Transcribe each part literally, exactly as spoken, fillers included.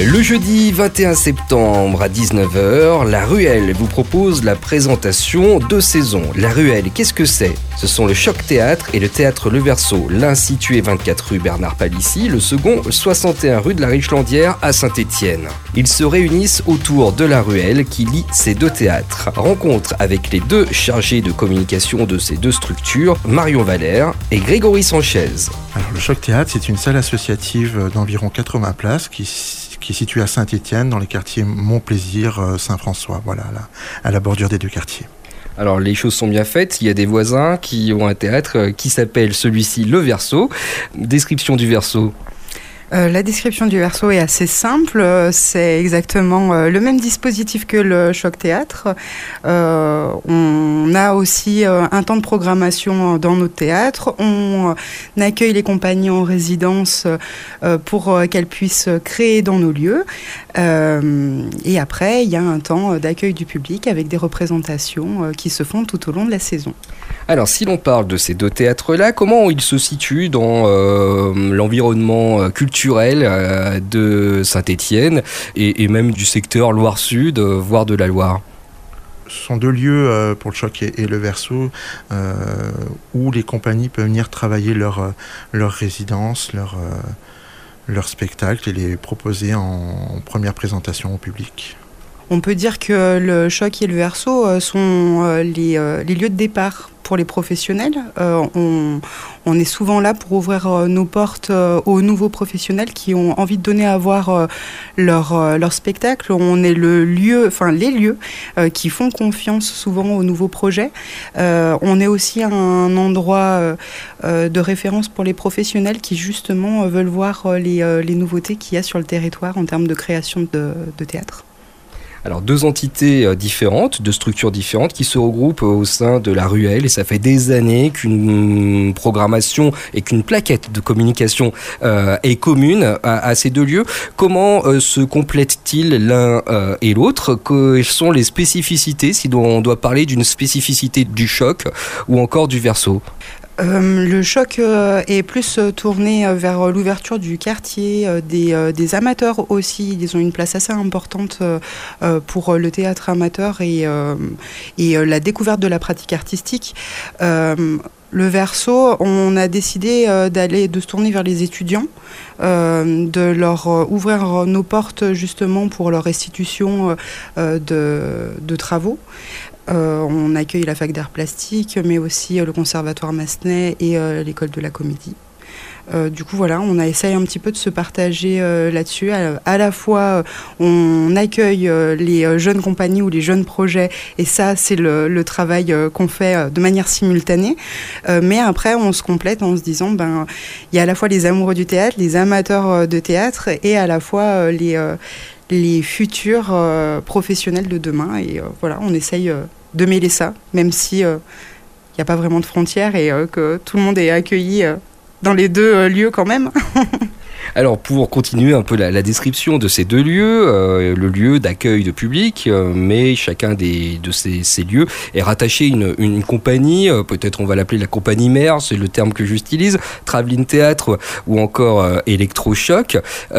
Le jeudi vingt et un septembre à dix-neuf heures, La Ruelle vous propose la présentation de saison. La Ruelle, qu'est-ce que c'est ? Ce sont le Choc Théâtre et le Théâtre Le Verso, l'un situé vingt-quatre rue Bernard Palissy, le second soixante et un rue de la Richlandière à Saint-Étienne. Ils se réunissent autour de La Ruelle qui lie ces deux théâtres. Rencontre avec les deux chargés de communication de ces deux structures, Marion Valère et Grégory Sanchez. Alors, le Choc Théâtre, c'est une salle associative d'environ quatre-vingts places qui qui est situé à Saint-Étienne, dans les quartiers Montplaisir, Saint-François, voilà, là, à la bordure des deux quartiers. Alors les choses sont bien faites, il y a des voisins qui ont un théâtre qui s'appelle celui-ci Le Verso. Description du Verso. Euh, la description du Verso est assez simple, c'est exactement euh, le même dispositif que le Choc Théâtre. Euh, on a aussi euh, un temps de programmation dans notre théâtre, on euh, accueille les compagnies en résidence euh, pour euh, qu'elles puissent créer dans nos lieux. Euh, et après, il y a un temps d'accueil du public avec des représentations euh, qui se font tout au long de la saison. Alors, si l'on parle de ces deux théâtres-là, comment ils se situent dans euh, l'environnement culturel euh, de Saint-Étienne et, et même du secteur Loire-Sud, euh, voire de la Loire ? Ce sont deux lieux euh, pour le Choc et, et le Verso euh, où les compagnies peuvent venir travailler leur, leur résidence, leur, euh, leur spectacle et les proposer en, en première présentation au public. On peut dire que le Choc et le Verso sont les, les lieux de départ pour les professionnels. Euh, on, on est souvent là pour ouvrir nos portes aux nouveaux professionnels qui ont envie de donner à voir leur, leur spectacle. On est le lieu, enfin les lieux euh, qui font confiance souvent aux nouveaux projets. Euh, on est aussi un endroit euh, de référence pour les professionnels qui justement veulent voir les, les nouveautés qu'il y a sur le territoire en termes de création de, de théâtre. Alors deux entités différentes, deux structures différentes qui se regroupent au sein de La Ruelle et ça fait des années qu'une programmation et qu'une plaquette de communication euh, est commune à, à ces deux lieux. Comment euh, se complètent-ils l'un euh, et l'autre ? Quelles sont les spécificités, si on doit parler d'une spécificité du Choc ou encore du Verso ? Euh, le Choc euh, est plus euh, tourné euh, vers l'ouverture du quartier, euh, des, euh, des amateurs aussi. Ils ont une place assez importante euh, euh, pour le théâtre amateur et, euh, et euh, la découverte de la pratique artistique. Euh, le Verso, on a décidé euh, d'aller, de se tourner vers les étudiants, euh, de leur euh, ouvrir nos portes justement pour leur restitution euh, de, de travaux. Euh, on accueille la fac d'art plastique, mais aussi euh, le conservatoire Massenet et euh, l'école de la comédie. Euh, du coup, voilà, on a essayé un petit peu de se partager euh, là-dessus. À, à la fois, euh, on accueille euh, les euh, jeunes compagnies ou les jeunes projets, et ça, c'est le, le travail euh, qu'on fait euh, de manière simultanée. Euh, mais après, on se complète en se disant, ben, il y a à la fois les amoureux du théâtre, les amateurs euh, de théâtre, et à la fois euh, les... Euh, les futurs euh, professionnels de demain. Et euh, voilà, on essaye euh, de mêler ça, même si il euh, n'y a pas vraiment de frontières et euh, que tout le monde est accueilli euh, dans les deux euh, lieux quand même. Alors pour continuer un peu la, la description de ces deux lieux, euh, le lieu d'accueil de public, euh, mais chacun des, de ces, ces lieux est rattaché à une, une compagnie, euh, peut-être on va l'appeler la compagnie mère, c'est le terme que j'utilise, Travelling Théâtre ou encore euh, Electrochoc.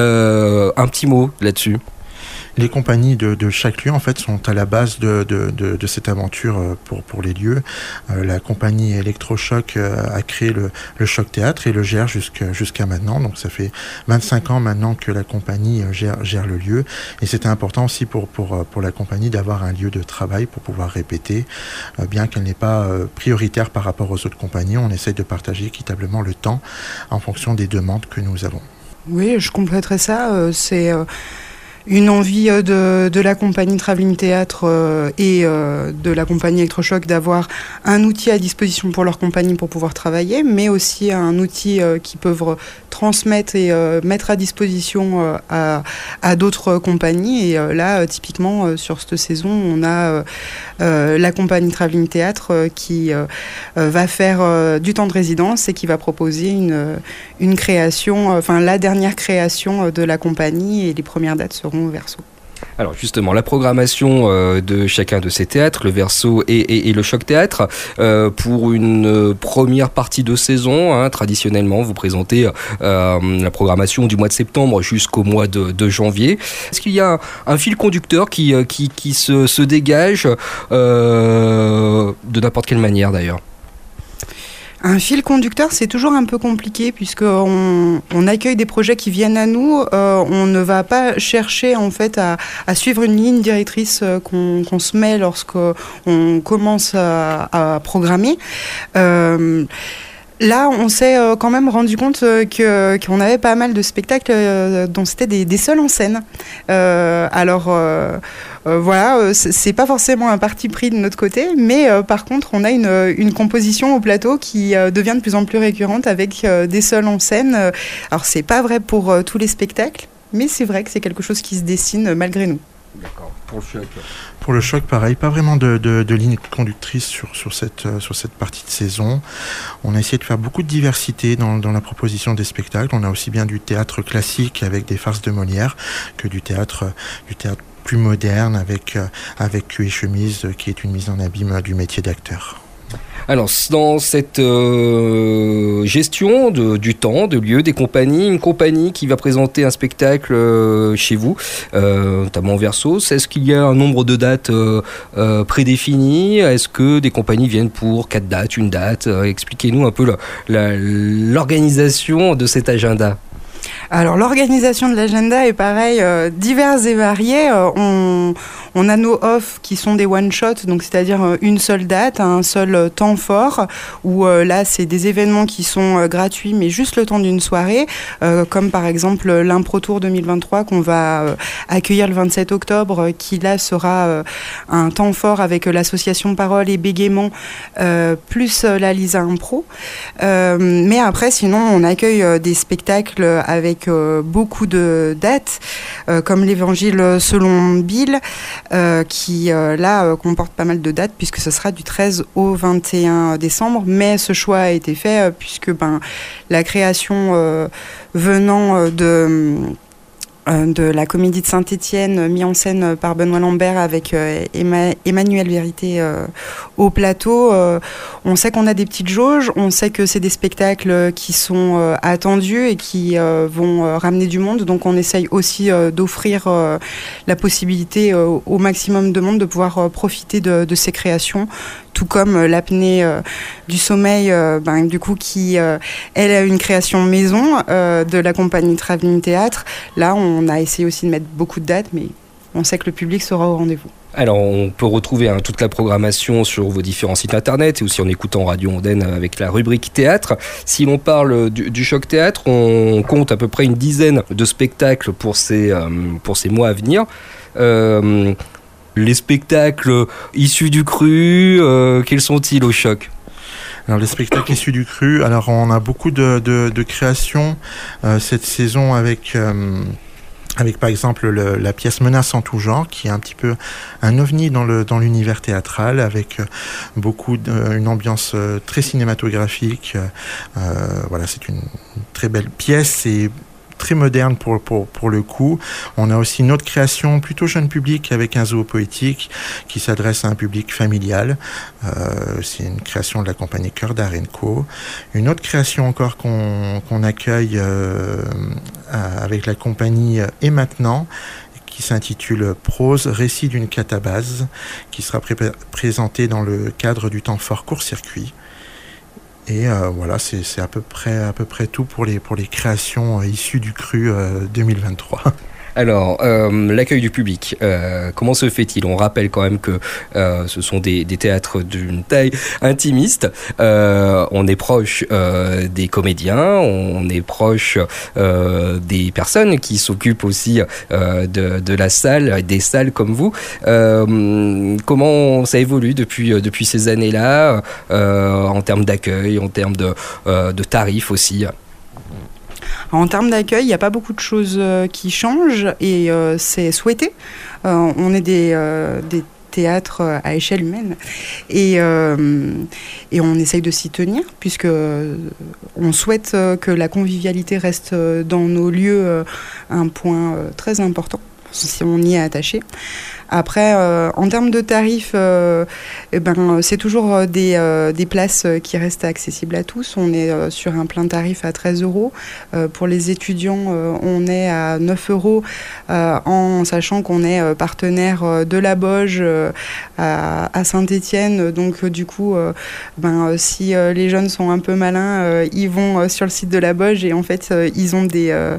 Euh, un petit mot là-dessus. Les compagnies de, de chaque lieu en fait sont à la base de, de, de, de cette aventure pour, pour les lieux. Euh, la compagnie Electrochoc euh, a créé le, le Choc Théâtre et le gère jusqu'à, jusqu'à maintenant. Donc ça fait vingt-cinq ans maintenant que la compagnie gère, gère le lieu. Et c'était important aussi pour, pour, pour la compagnie d'avoir un lieu de travail pour pouvoir répéter. Euh, bien qu'elle n'est pas euh, prioritaire par rapport aux autres compagnies, on essaye de partager équitablement le temps en fonction des demandes que nous avons. Oui, je compléterais ça. Euh, c'est... Euh... une envie de, de la compagnie Travelling Théâtre euh, et euh, de la compagnie Electrochoc d'avoir un outil à disposition pour leur compagnie pour pouvoir travailler, mais aussi un outil euh, qu'ils peuvent transmettre et euh, mettre à disposition euh, à, à d'autres compagnies. Et euh, là, euh, typiquement, euh, sur cette saison, on a euh, euh, la compagnie Travelling Théâtre euh, qui euh, va faire euh, du temps de résidence et qui va proposer une, une création, enfin euh, la dernière création de la compagnie, et les premières dates seront au Verso. Alors justement, la programmation euh, de chacun de ces théâtres, le Verso et, et, et le Choc Théâtre, euh, pour une euh, première partie de saison, hein, traditionnellement, vous présentez euh, la programmation du mois de septembre jusqu'au mois de, de janvier. Est-ce qu'il y a un, un fil conducteur qui, qui, qui se, se dégage euh, de n'importe quelle manière d'ailleurs ? Un fil conducteur, c'est toujours un peu compliqué puisqu'on on accueille des projets qui viennent à nous. Euh, on ne va pas chercher en fait à, à suivre une ligne directrice euh, qu'on, qu'on se met lorsqu'on commence à, à programmer. Euh, Là, on s'est euh, quand même rendu compte euh, que, qu'on avait pas mal de spectacles euh, dont c'était des, des seuls en scène. Euh, alors, euh, euh, voilà, c'est, c'est pas forcément un parti pris de notre côté, mais euh, par contre, on a une, une composition au plateau qui euh, devient de plus en plus récurrente avec euh, des seuls en scène. Alors, c'est pas vrai pour euh, tous les spectacles, mais c'est vrai que c'est quelque chose qui se dessine euh, malgré nous. D'accord. Pour le choc. Pour le choc, pareil, pas vraiment de, de, de ligne conductrice sur, sur, cette, sur cette partie de saison. On a essayé de faire beaucoup de diversité dans, dans la proposition des spectacles. On a aussi bien du théâtre classique avec des farces de Molière que du théâtre, du théâtre plus moderne avec, avec Cul et chemise, qui est une mise en abîme du métier d'acteur. Alors, dans cette euh, gestion de, du temps, de lieu, des compagnies, une compagnie qui va présenter un spectacle euh, chez vous, euh, notamment au Verso, est-ce qu'il y a un nombre de dates euh, euh, prédéfinies ? Est-ce que des compagnies viennent pour quatre dates, une date ? euh, Expliquez-nous un peu la, la, l'organisation de cet agenda. Alors l'organisation de l'agenda est pareil, euh, divers et variés. Euh, on, on a nos off qui sont des one-shots, donc c'est-à-dire euh, une seule date, un seul euh, temps fort, où euh, là c'est des événements qui sont euh, gratuits, mais juste le temps d'une soirée, euh, comme par exemple l'Impro Tour deux mille vingt-trois qu'on va euh, accueillir le vingt-sept octobre, euh, qui là sera euh, un temps fort avec euh, l'association Parole et Bégaiement, euh, plus euh, la Lisa Impro. Euh, mais après, sinon, on accueille euh, des spectacles avec euh, beaucoup de dates, euh, comme l'Évangile selon Bill, euh, qui euh, là euh, comporte pas mal de dates, puisque ce sera du treize au vingt et un décembre. Mais ce choix a été fait euh, puisque ben, la création euh, venant euh, de... de la Comédie de Saint-Étienne, mis en scène par Benoît Lambert avec euh, Emma, Emmanuel Vérité euh, au plateau. Euh, on sait qu'on a des petites jauges, on sait que c'est des spectacles qui sont euh, attendus et qui euh, vont euh, ramener du monde. Donc on essaye aussi euh, d'offrir euh, la possibilité euh, au maximum de monde de pouvoir euh, profiter de, de ces créations, tout comme euh, l'apnée euh, du sommeil, euh, ben, du coup, qui, euh, elle, a une création maison euh, de la compagnie Travelling Théâtre. Là, on a essayé aussi de mettre beaucoup de dates, mais on sait que le public sera au rendez-vous. Alors, on peut retrouver hein, toute la programmation sur vos différents sites internet et aussi en écoutant Radio Ondaine avec la rubrique théâtre. Si l'on parle du, du Choc Théâtre, on compte à peu près une dizaine de spectacles pour ces, euh, pour ces mois à venir. Euh, les spectacles issus du cru, euh, quels sont-ils au Choc ? Alors les spectacles issus du cru, alors on a beaucoup de, de, de créations euh, cette saison avec... Euh avec par exemple le, la pièce Menace en tout genre, qui est un petit peu un ovni dans, le, dans l'univers théâtral, avec beaucoup de, une ambiance très cinématographique. Euh, voilà, c'est une, une très belle pièce et très moderne pour, pour, pour le coup. On a aussi une autre création plutôt jeune public avec un zoo poétique qui s'adresse à un public familial. Euh, c'est une création de la compagnie Cœur d'Arenco. Une autre création encore qu'on, qu'on accueille euh, avec la compagnie Et Maintenant, qui s'intitule Prose, récit d'une catabase, qui sera pré- présentée dans le cadre du temps fort court-circuit. Et euh, voilà, c'est, c'est à peu près, à peu près tout pour les, pour les créations euh, issues du cru euh, deux mille vingt-trois. Alors, euh, l'accueil du public, euh, comment se fait-il ? On rappelle quand même que euh, ce sont des, des théâtres d'une taille intimiste. Euh, on est proche euh, des comédiens, on est proche euh, des personnes qui s'occupent aussi euh, de, de la salle, des salles comme vous. Euh, comment ça évolue depuis, depuis ces années-là, euh, en termes d'accueil, en termes de, euh, de tarifs aussi ? En termes d'accueil, il n'y a pas beaucoup de choses euh, qui changent et euh, c'est souhaité. Euh, on est des, euh, des théâtres à échelle humaine et, euh, et on essaye de s'y tenir puisque euh, on souhaite euh, que la convivialité reste euh, dans nos lieux euh, un point euh, très important. si on y est attaché. Après, euh, en termes de tarifs, euh, eh ben, c'est toujours des, euh, des places qui restent accessibles à tous. On est euh, sur un plein tarif à treize euros. Euh, pour les étudiants, euh, on est à neuf euros, euh, en sachant qu'on est euh, partenaire de la Boge euh, à, à Saint-Étienne. Donc, euh, du coup, euh, ben, euh, si euh, les jeunes sont un peu malins, euh, ils vont euh, sur le site de la Boge et en fait, euh, ils ont des... Euh,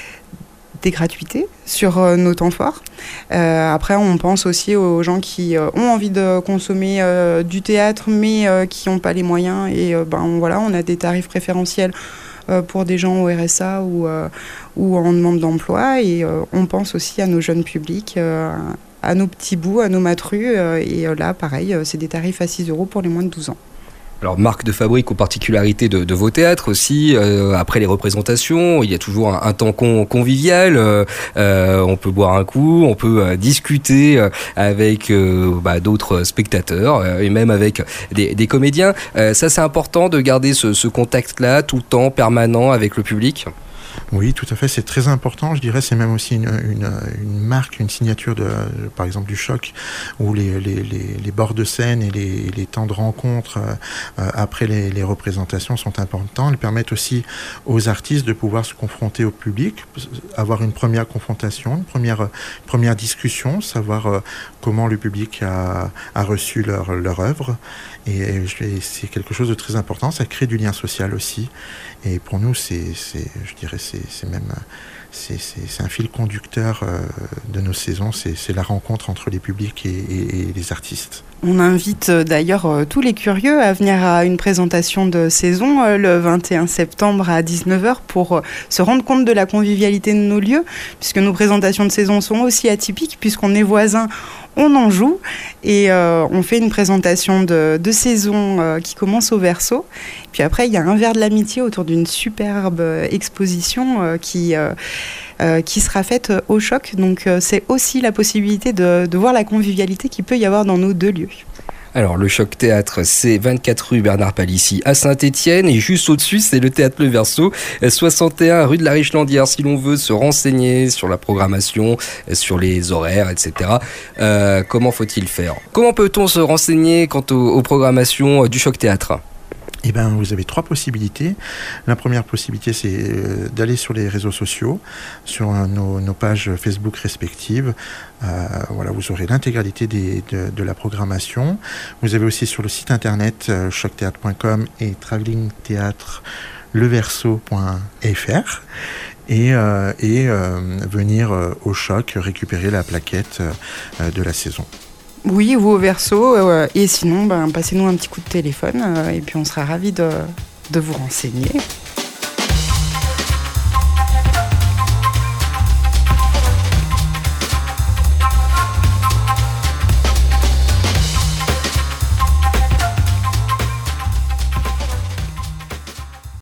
des gratuités sur euh, nos temps forts. Euh, après, on pense aussi aux gens qui euh, ont envie de consommer euh, du théâtre, mais euh, qui n'ont pas les moyens. Et euh, ben, voilà, on a des tarifs préférentiels euh, pour des gens au R S A ou, euh, ou en demande d'emploi. Et euh, on pense aussi à nos jeunes publics, euh, à nos petits bouts, à nos matrus. Euh, et euh, là, pareil, euh, c'est des tarifs à six euros pour les moins de douze ans. Alors, marque de fabrique aux particularités de, de vos théâtres aussi. Euh, après les représentations, il y a toujours un, un temps con, convivial. Euh, euh, on peut boire un coup, on peut euh, discuter euh, avec euh, bah, d'autres spectateurs euh, et même avec des, des comédiens. Euh, ça, c'est important de garder ce, ce contact-là tout le temps, permanent avec le public. Oui, tout à fait, c'est très important. Je dirais, c'est même aussi une, une, une marque, une signature de, par exemple, du Choc, où les, les, les, les bords de scène et les, les temps de rencontre euh, après les, les représentations sont importants. Ils permettent aussi aux artistes de pouvoir se confronter au public, avoir une première confrontation, une première, première discussion, savoir euh, comment le public a, a reçu leur, leur œuvre. Et, et c'est quelque chose de très important. Ça crée du lien social aussi. Et pour nous, c'est, c'est je dirais, c'est, c'est même, c'est, c'est, c'est un fil conducteur euh, de nos saisons. C'est, c'est la rencontre entre les publics et, et, et les artistes. On invite euh, d'ailleurs euh, tous les curieux à venir à une présentation de saison euh, le vingt et un septembre à dix-neuf heures pour euh, se rendre compte de la convivialité de nos lieux, puisque nos présentations de saison sont aussi atypiques, puisqu'on est voisins. On en joue et euh, on fait une présentation de, de saison euh, qui commence au Verseau. Puis après, il y a un verre de l'amitié autour d'une superbe exposition euh, qui, euh, euh, qui sera faite au Choc. Donc euh, c'est aussi la possibilité de, de voir la convivialité qu'il peut y avoir dans nos deux lieux. Alors, le Choc Théâtre, c'est vingt-quatre rue Bernard Palissy à Saint-Étienne et juste au-dessus, c'est le Théâtre Le Verseau, soixante et un rue de la Richlandière. Si l'on veut se renseigner sur la programmation, sur les horaires, et cetera, euh, comment faut-il faire ? Comment peut-on se renseigner quant aux, aux programmations du Choc Théâtre ? Eh ben, vous avez trois possibilités. La première possibilité, c'est euh, d'aller sur les réseaux sociaux, sur euh, nos, nos pages Facebook respectives. Euh, voilà, vous aurez l'intégralité des, de, de la programmation. Vous avez aussi sur le site internet euh, choc théâtre point com et travelling théâtre le verseau point f r et, euh, et euh, venir euh, au Choc récupérer la plaquette euh, de la saison. Oui, vous au Verseau, euh, et sinon, ben, passez-nous un petit coup de téléphone, euh, et puis on sera ravis de, de vous renseigner.